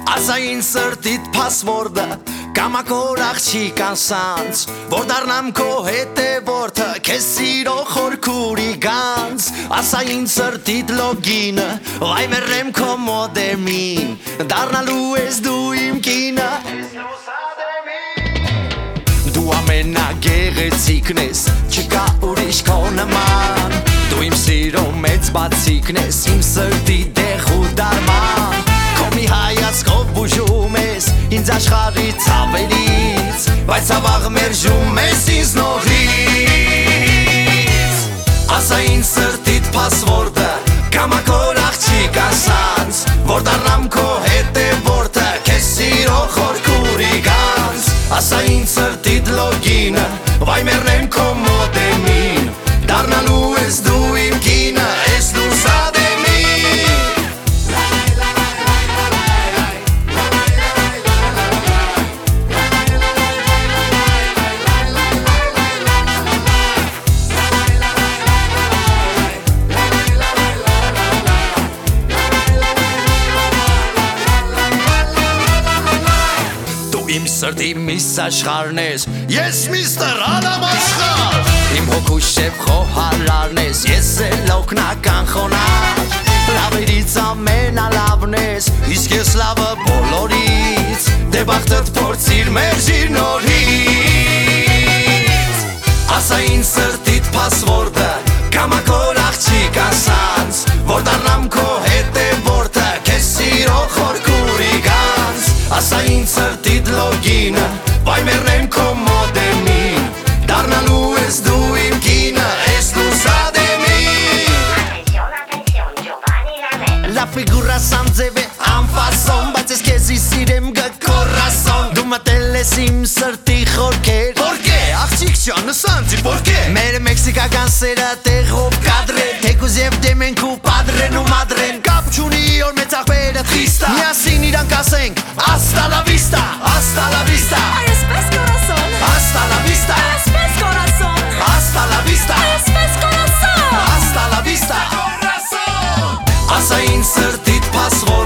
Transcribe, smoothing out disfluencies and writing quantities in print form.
Ասա ինձ սրտիդ փասվորդը կամակոր աղջիկան սանց որ դառնամ քո հետևորդը քեզ սիրո խորքուրի գանց ասա ինձ սրտիդ լոգինը վայ մեռնեմ քո մոդեմին դառնալու ես դու իմ կինը դու ամենագեղեցիկն ես չկա ուրիշ քո նման դու իմ սիրո մեծ բացիկն ես իմ սրտի դեղու դարման Մի հայացքով բուժում ես ինձ աշխարհից ավելից Բայց ավաղ մերժում ես ինձ նորից Ասա ինձ սրտիդ փասվորդը կամակոր աղջիկ ասած Որ դառնամ քո հետևորդը քեզ սիրո խորքուրի գանց Ասա ինձ սրտիդ լոգինը վայ մեռնեմ քո մոդեմին Դառնալու ես դու իմ կինը ես դու Իմ սրտի միս աշխարհն ես, ես միստր Ադամ աշխարհ Իմ հոգու շեփ խոհարարն ես, ես էլ օգնական խոնար Լավերից ամենալավն ես, իսկ ես լավը բոլորից Դե բախտդ փորձիր մերժիր նորից Ասա ինձ սրտիդ փասվորդը, կամակոր աղջիկ ասած Որ դառնամ քո հետևորդը, քեզ սիրո խորքուրի գանց Ասա ինձ սրտիդ լոգինը, վայ մեռնեմ քո մոդեմին Դառնալու ես դու իմ կինը, ես դու սադեմին La figura Sanzeve անֆասոն, բայց ես քեզի սիրեմ գկորասոն Դու մտել ես իմ սրտի խորքեր Որկե, աղջիկ ջան, սանձի, որկե Մեր մեքսիկական սերը տեղով կադրեն Թեկուզ և դեմենք ու պատրեն ու մադրեն Կապ չունի որ մեծ աղբերը թխիստա Միասին իրանք ասենք, hasta la vista, hasta la vista Այսպես կորասոն Hasta la vista, Այսպես կորասոն hasta la vista Այսպես կորասոն Hasta la vista Ասա ինձ սրտիդ փասվորդը